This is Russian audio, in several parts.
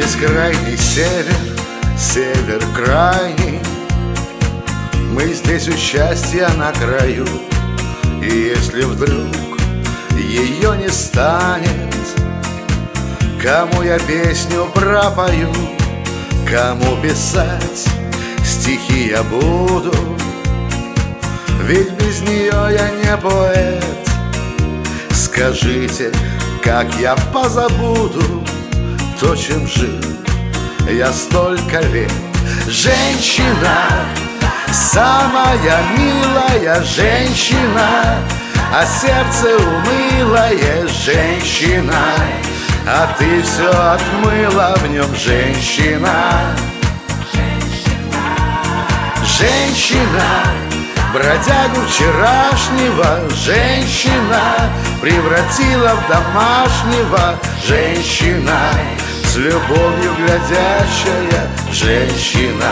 бескрайний север, север крайний. Мы здесь у счастья на краю, и если вдруг ее не станет, кому я песню пропою, кому писать стихи я буду? Ведь без нее я не поэт. Скажите, как я позабуду то, чем жил я столько лет? Женщина, самая милая женщина, а сердце унылое женщина, а ты все отмыла в нем, женщина. Женщина, бродягу вчерашнего женщина превратила в домашнего, женщина, с любовью глядящая женщина.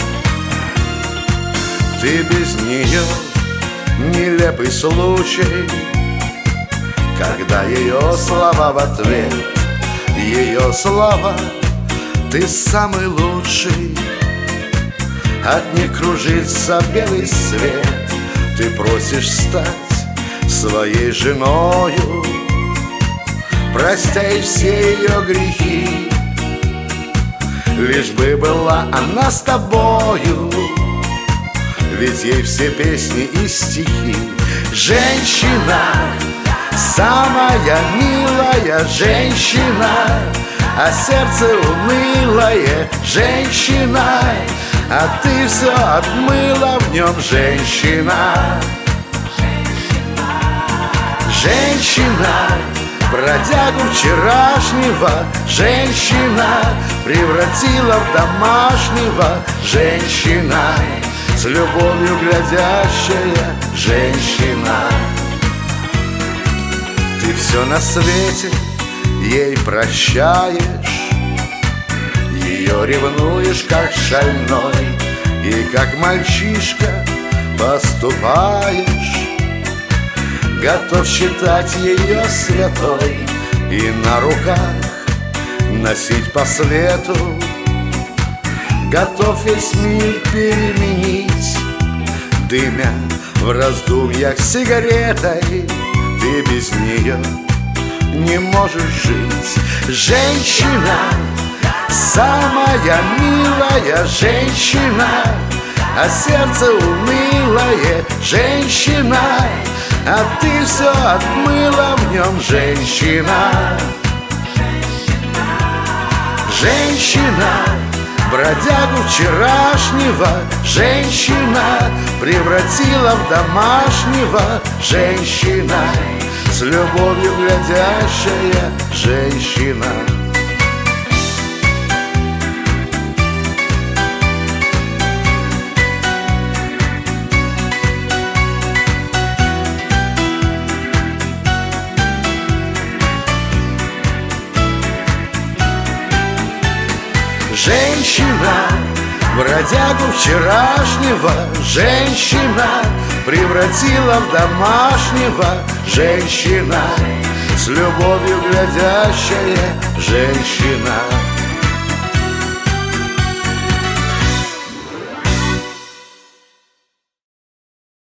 Ты без нее нелепый случай, когда ее слова в ответ, ее слова ты самый лучший. От них кружится белый свет. Ты просишь стать своей женою, простяешь все ее грехи, лишь бы была она с тобою, ведь ей все песни и стихи. Женщина, самая милая женщина, а сердце унылое женщина, а ты все отмыла в нем, женщина. Женщина, бродягу вчерашнего женщина превратила в домашнего, женщина, с любовью глядящая женщина. Ты все на свете ей прощаешь, ее ревнуешь, как шальной, и как мальчишка поступаешь. Готов считать ее святой и на руках носить по свету. Готов весь мир переменить, дымя в раздумьях сигаретой. Ты без нее не можешь жить. Женщина, самая милая женщина, а сердце унылое женщина, а ты все отмыла в нем, женщина. Женщина, бродягу вчерашнего женщина превратила в домашнего, женщина, с любовью глядящая женщина. Женщина, бродягу вчерашнего женщина превратила в домашнего, женщина, с любовью глядящая женщина.